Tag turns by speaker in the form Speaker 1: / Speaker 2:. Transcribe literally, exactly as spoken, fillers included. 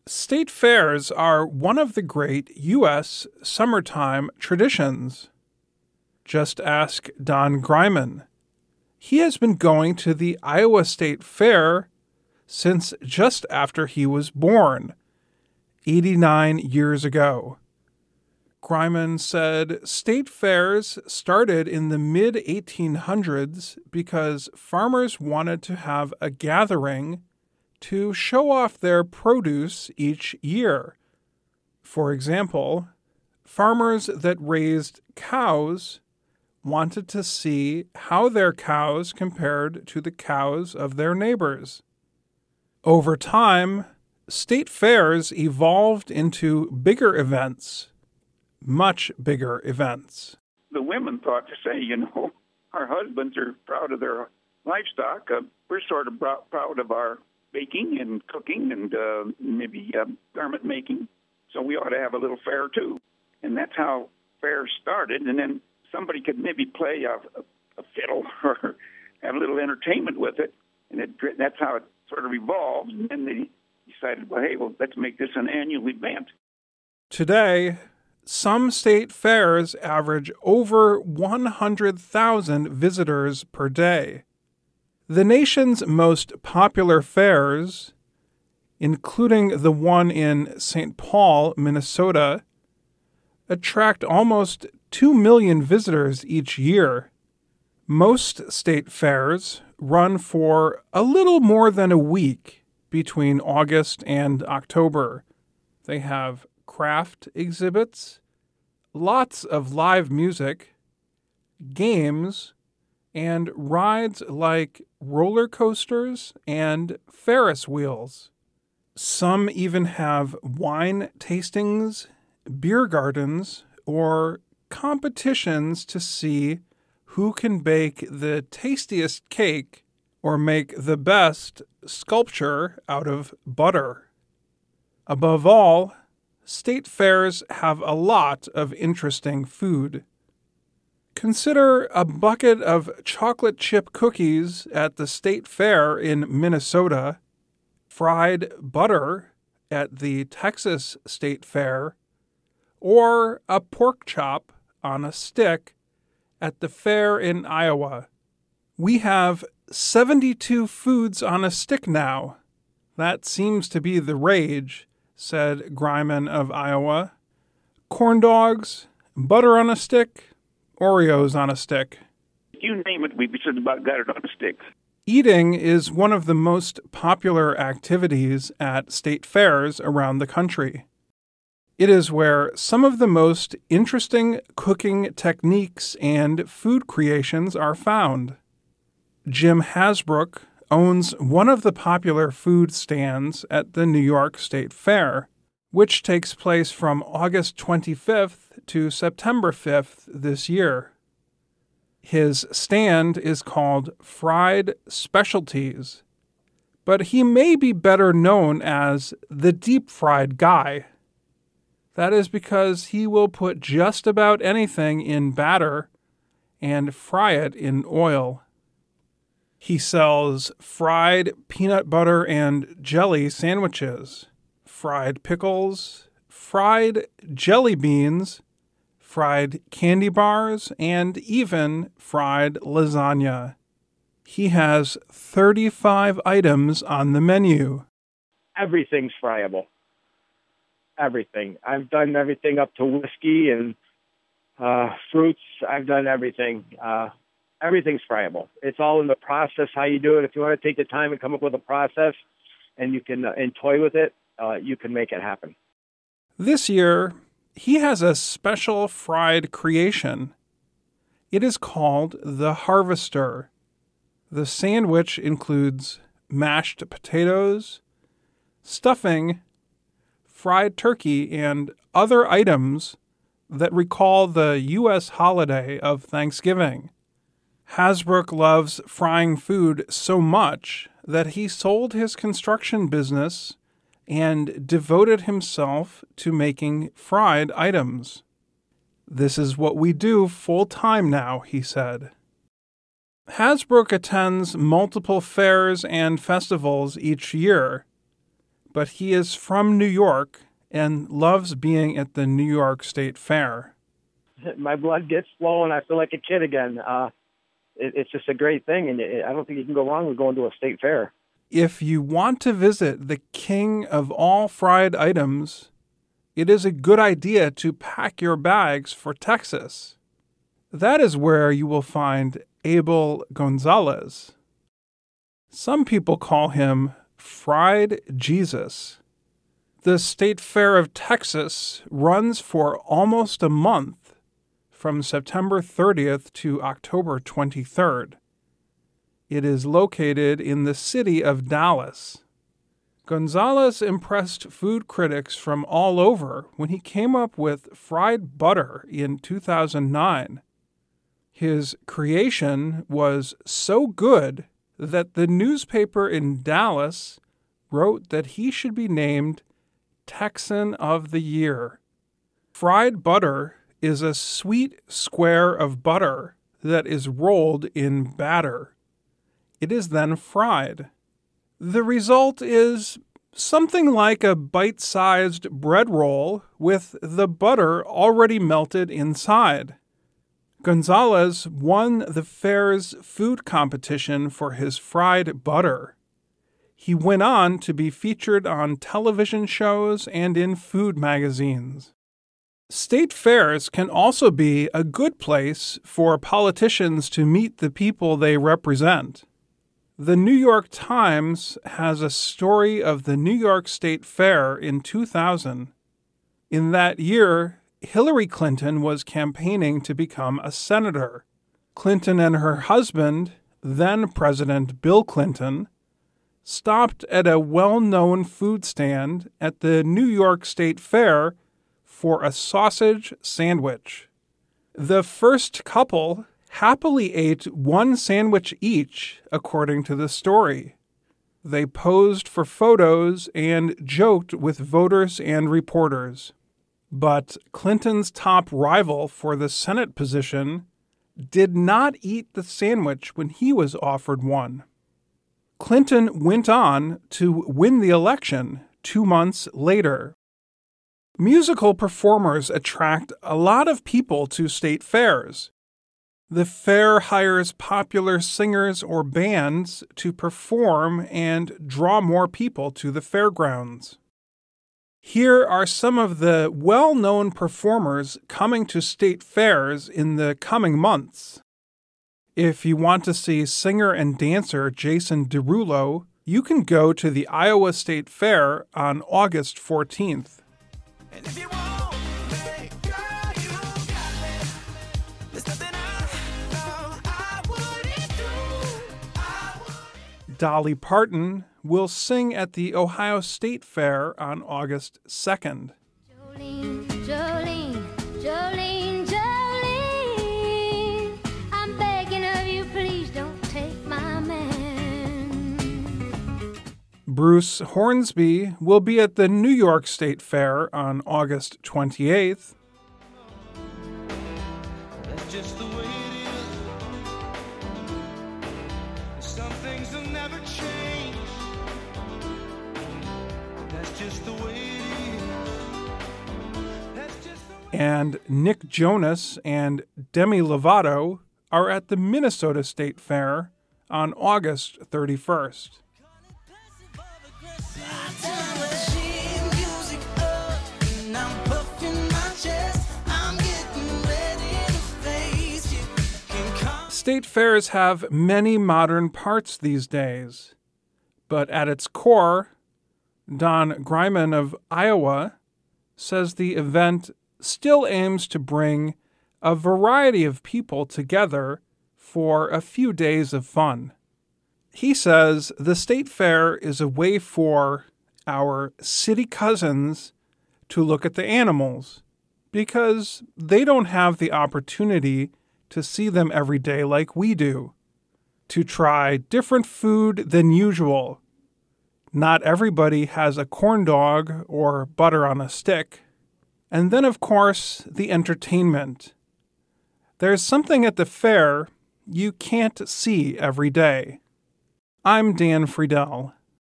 Speaker 1: State fairs are one of the great U S summertime traditions. Just ask Don Greiman. He has been going to the Iowa State Fair since just after he was born, eighty-nine years ago. Greiman said state fairs started in the mid eighteen hundreds because farmers wanted to have a gathering to show off their produce each year. For example, farmers that raised cows wanted to see how their cows compared to the cows of their neighbors. Over time, state fairs evolved into bigger events, much bigger events.
Speaker 2: The women thought to say, you know, our husbands are proud of their livestock. Uh, we're sort of proud of our baking and cooking and uh, maybe uh, garment making. So we ought to have a little fair, too. And that's how fairs started. And then somebody could maybe play a, a, a fiddle or have a little entertainment with it. And it, that's how it sort of evolved. And then they decided, well, hey, well, let's make this an annual event.
Speaker 1: Today, some state fairs average over one hundred thousand visitors per day. The nation's most popular fairs, including the one in Saint Paul, Minnesota, attract almost two million visitors each year. Most state fairs run for a little more than a week between August and October. They have craft exhibits, lots of live music, games, and rides like roller coasters and Ferris wheels. Some even have wine tastings, beer gardens, or competitions to see who can bake the tastiest cake or make the best sculpture out of butter. Above all, state fairs have a lot of interesting food. Consider a bucket of chocolate chip cookies at the state fair in Minnesota, fried butter at the Texas State Fair, or a pork chop on a stick at the fair in Iowa. We have seventy-two foods on a stick now. That seems to be the rage, said Greiman of Iowa. Corn dogs, butter on a stick, Oreos on a stick.
Speaker 2: You name it, we've just about got it on a stick.
Speaker 1: Eating is one of the most popular activities at state fairs around the country. It is where some of the most interesting cooking techniques and food creations are found. Jim Hasbrook owns one of the popular food stands at the New York State Fair, which takes place from August twenty-fifth to September fifth this year. His stand is called Fried Specialties, but he may be better known as the Deep Fried Guy. That is because he will put just about anything in batter and fry it in oil. He sells fried peanut butter and jelly sandwiches, fried pickles, fried jelly beans, fried candy bars, and even fried lasagna. He has thirty-five items on the menu.
Speaker 3: Everything's friable. Everything. I've done everything up to whiskey and uh, fruits. I've done everything. Uh, everything's friable. It's all in the process, how you do it. If you want to take the time and come up with a process and you can uh, and toy with it, uh, you can make it happen.
Speaker 1: This year, he has a special fried creation. It is called the Harvester. The sandwich includes mashed potatoes, stuffing, fried turkey, and other items that recall the U S holiday of Thanksgiving. Hasbrook loves frying food so much that he sold his construction business and devoted himself to making fried items. This is what we do full time now, he said. Hasbrook attends multiple fairs and festivals each year, but he is from New York and loves being at the New York State Fair.
Speaker 3: My blood gets flowing. I feel like a kid again. Uh, it, it's just a great thing, and it, I don't think you can go wrong with going to a state fair.
Speaker 1: If you want to visit the king of all fried items, it is a good idea to pack your bags for Texas. That is where you will find Abel Gonzalez. Some people call him Fried Jesus. The State Fair of Texas runs for almost a month, from September thirtieth to October twenty-third. It is located in the city of Dallas. Gonzalez impressed food critics from all over when he came up with fried butter in two thousand nine. His creation was so good that the newspaper in Dallas wrote that he should be named Texan of the Year. Fried butter is a sweet square of butter that is rolled in batter. It is then fried. The result is something like a bite-sized bread roll with the butter already melted inside. Gonzalez won the fair's food competition for his fried butter. He went on to be featured on television shows and in food magazines. State fairs can also be a good place for politicians to meet the people they represent. The New York Times has a story of the New York State Fair in two thousand. In that year, Hillary Clinton was campaigning to become a senator. Clinton and her husband, then President Bill Clinton, stopped at a well-known food stand at the New York State Fair for a sausage sandwich. The first couple happily ate one sandwich each, according to the story. They posed for photos and joked with voters and reporters. But Clinton's top rival for the Senate position did not eat the sandwich when he was offered one. Clinton went on to win the election two months later. Musical performers attract a lot of people to state fairs. The fair hires popular singers or bands to perform and draw more people to the fairgrounds. Here are some of the well-known performers coming to state fairs in the coming months. If you want to see singer and dancer Jason Derulo, you can go to the Iowa State Fair on August fourteenth. And if you want me, girl, you got me. There's nothing I know I wouldn't do. I would... Dolly Parton will sing at the Ohio State Fair on August second. Jolene, Jolene, Jolene, Jolene, I'm begging of you, please don't take my man. Bruce Hornsby will be at the New York State Fair on August twenty-eighth. That's just the way it is. Some things will never change. That's just the way it is. That's just the way. And Nick Jonas and Demi Lovato are at the Minnesota State Fair on August thirty-first. State fairs have many modern parts these days, but at its core, Don Greiman of Iowa says the event still aims to bring a variety of people together for a few days of fun. He says the state fair is a way for our city cousins to look at the animals because they don't have the opportunity to see them every day like we do, to try different food than usual. Not everybody has a corn dog or butter on a stick. And then, of course, the entertainment. There's something at the fair you can't see every day. I'm Dan Friedel.